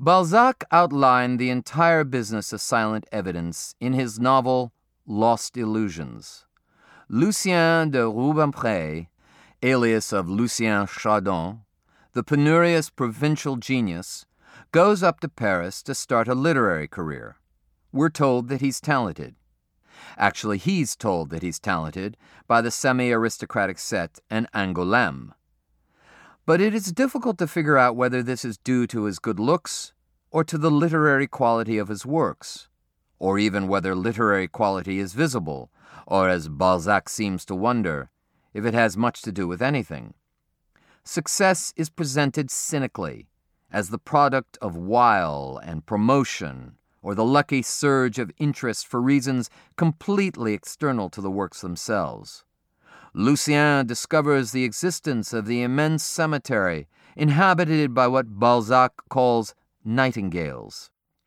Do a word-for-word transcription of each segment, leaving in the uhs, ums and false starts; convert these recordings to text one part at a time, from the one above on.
Balzac outlined the entire business of silent evidence in his novel Lost Illusions. Lucien de Rubempré, alias of Lucien Chardon, the penurious provincial genius, goes up to Paris to start a literary career. We're told that he's talented. Actually, he's told that he's talented by the semi-aristocratic set and Angoulême. But it is difficult to figure out whether this is due to his good looks or to the literary quality of his works, or even whether literary quality is visible, or, as Balzac seems to wonder, if it has much to do with anything. Success is presented cynically, as the product of wile and promotion, or the lucky surge of interest for reasons completely external to the works themselves. Lucien discovers the existence of the immense cemetery inhabited by what Balzac calls nightingales.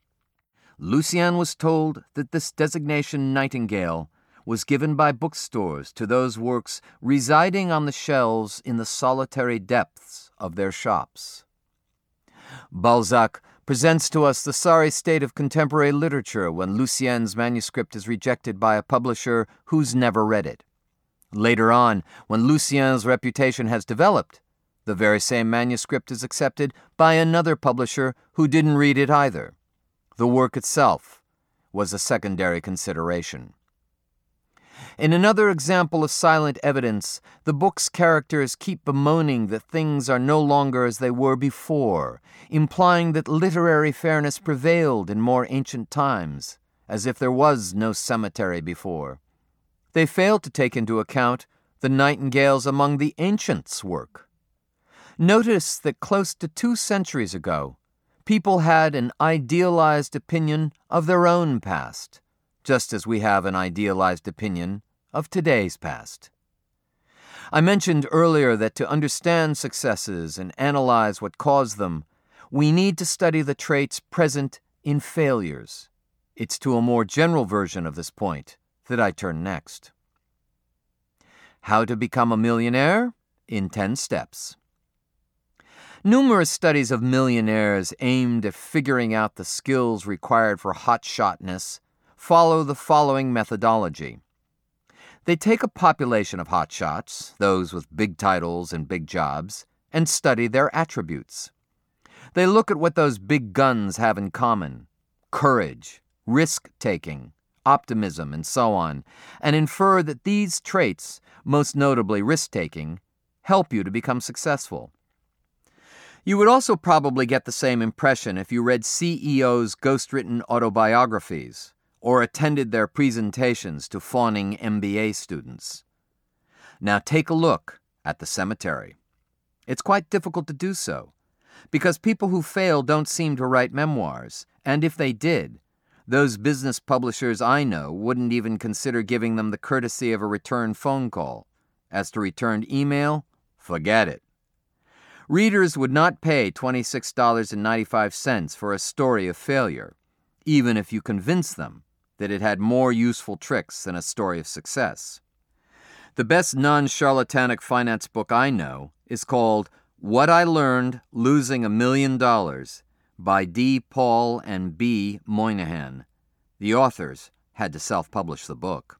Lucien was told that this designation nightingale was given by bookstores to those works residing on the shelves in the solitary depths of their shops. Balzac presents to us the sorry state of contemporary literature when Lucien's manuscript is rejected by a publisher who's never read it. Later on, when Lucien's reputation has developed, the very same manuscript is accepted by another publisher who didn't read it either. The work itself was a secondary consideration. In another example of silent evidence, the book's characters keep bemoaning that things are no longer as they were before, implying that literary fairness prevailed in more ancient times, as if there was no cemetery before. They fail to take into account the nightingales among the ancients' work. Notice that close to two centuries ago, people had an idealized opinion of their own past, just as we have an idealized opinion of today's past. I mentioned earlier that to understand successes and analyze what caused them, we need to study the traits present in failures. It's to a more general version of this point that I turn next. How to become a millionaire in ten steps. Numerous studies of millionaires aimed at figuring out the skills required for hotshotness follow the following methodology. They take a population of hotshots, those with big titles and big jobs, and study their attributes. They look at what those big guns have in common: courage, risk-taking, optimism, and so on, and infer that these traits, most notably risk-taking, help you to become successful. You would also probably get the same impression if you read C E Os' ghost-written autobiographies or attended their presentations to fawning M B A students. Now take a look at the cemetery. It's quite difficult to do so, because people who fail don't seem to write memoirs, and if they did, those business publishers I know wouldn't even consider giving them the courtesy of a return phone call. As to returned email, forget it. Readers would not pay twenty-six dollars and ninety-five cents for a story of failure, even if you convince them that it had more useful tricks than a story of success. The best non-charlatanic finance book I know is called What I Learned Losing a Million Dollars by D. Paul and B. Moynihan. The authors had to self-publish the book.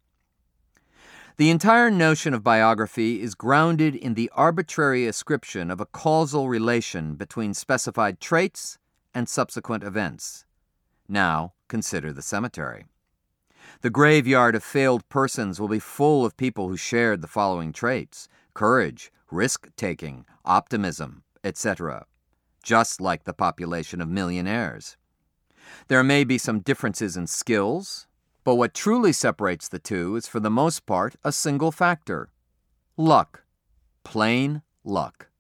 The entire notion of biography is grounded in the arbitrary ascription of a causal relation between specified traits and subsequent events. Now, consider the cemetery. The graveyard of failed persons will be full of people who shared the following traits: courage, risk-taking, optimism, et cetera, just like the population of millionaires. There may be some differences in skills, but what truly separates the two is for the most part a single factor: luck. Plain luck.